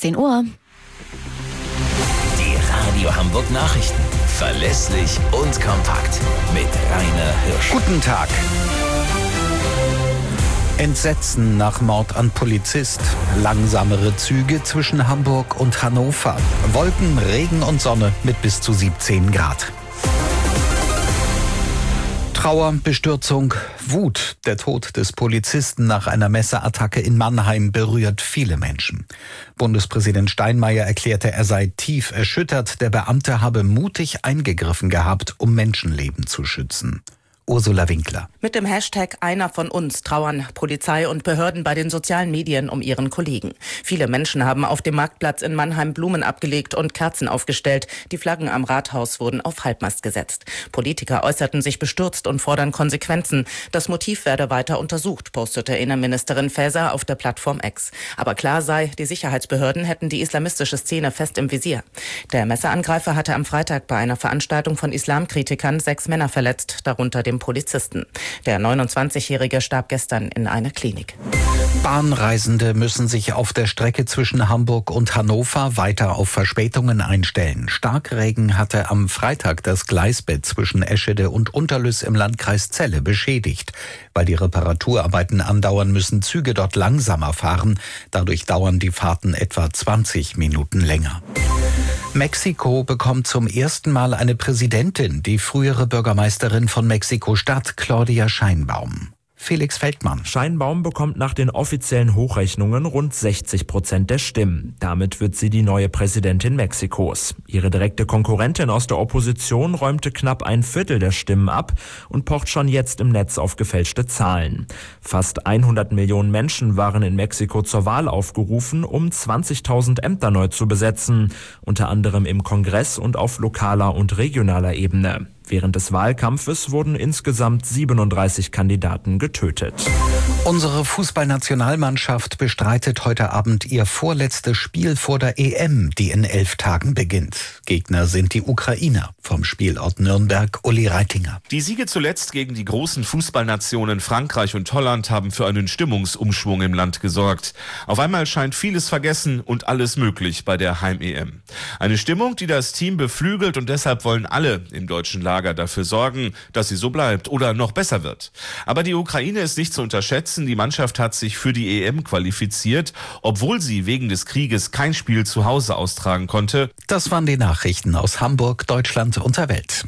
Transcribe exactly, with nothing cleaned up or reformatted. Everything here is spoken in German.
zehn Uhr. Die Radio Hamburg Nachrichten. Verlässlich und kompakt. Mit Rainer Hirsch. Guten Tag. Entsetzen nach Mord an Polizist. Langsamere Züge zwischen Hamburg und Hannover. Wolken, Regen und Sonne mit bis zu siebzehn Grad. Trauer, Bestürzung, Wut. Der Tod des Polizisten nach einer Messerattacke in Mannheim berührt viele Menschen. Bundespräsident Steinmeier erklärte, er sei tief erschüttert. Der Beamte habe mutig eingegriffen gehabt, um Menschenleben zu schützen. Ursula Winkler. Mit dem Hashtag Einer von uns trauern Polizei und Behörden bei den sozialen Medien um ihren Kollegen. Viele Menschen haben auf dem Marktplatz in Mannheim Blumen abgelegt und Kerzen aufgestellt. Die Flaggen am Rathaus wurden auf Halbmast gesetzt. Politiker äußerten sich bestürzt und fordern Konsequenzen. Das Motiv werde weiter untersucht, postete Innenministerin Faeser auf der Plattform X. Aber klar sei, die Sicherheitsbehörden hätten die islamistische Szene fest im Visier. Der Messerangreifer hatte am Freitag bei einer Veranstaltung von Islamkritikern sechs Männer verletzt, darunter dem Polizisten. Der neunundzwanzigjährige starb gestern in einer Klinik. Bahnreisende müssen sich auf der Strecke zwischen Hamburg und Hannover weiter auf Verspätungen einstellen. Starkregen hatte am Freitag das Gleisbett zwischen Eschede und Unterlüß im Landkreis Celle beschädigt. Weil die Reparaturarbeiten andauern, müssen Züge dort langsamer fahren. Dadurch dauern die Fahrten etwa zwanzig Minuten länger. Mexiko bekommt zum ersten Mal eine Präsidentin, die frühere Bürgermeisterin von Mexiko-Stadt, Claudia Sheinbaum. Felix Feldmann. Sheinbaum bekommt nach den offiziellen Hochrechnungen rund sechzig Prozent der Stimmen. Damit wird sie die neue Präsidentin Mexikos. Ihre direkte Konkurrentin aus der Opposition räumte knapp ein Viertel der Stimmen ab und pocht schon jetzt im Netz auf gefälschte Zahlen. Fast hundert Millionen Menschen waren in Mexiko zur Wahl aufgerufen, um zwanzigtausend Ämter neu zu besetzen, unter anderem im Kongress und auf lokaler und regionaler Ebene. Während des Wahlkampfes wurden insgesamt siebenunddreißig Kandidaten getötet. Unsere Fußballnationalmannschaft bestreitet heute Abend ihr vorletztes Spiel vor der E M, die in elf Tagen beginnt. Gegner sind die Ukrainer. Vom Spielort Nürnberg, Uli Reitinger. Die Siege zuletzt gegen die großen Fußballnationen Frankreich und Holland haben für einen Stimmungsumschwung im Land gesorgt. Auf einmal scheint vieles vergessen und alles möglich bei der Heim-E M. Eine Stimmung, die das Team beflügelt, und deshalb wollen alle im deutschen Lager dafür sorgen, dass sie so bleibt oder noch besser wird. Aber die Ukraine ist nicht zu unterschätzen. Die Mannschaft hat sich für die E M qualifiziert, obwohl sie wegen des Krieges kein Spiel zu Hause austragen konnte. Das waren die Nachrichten aus Hamburg, Deutschland und der Welt.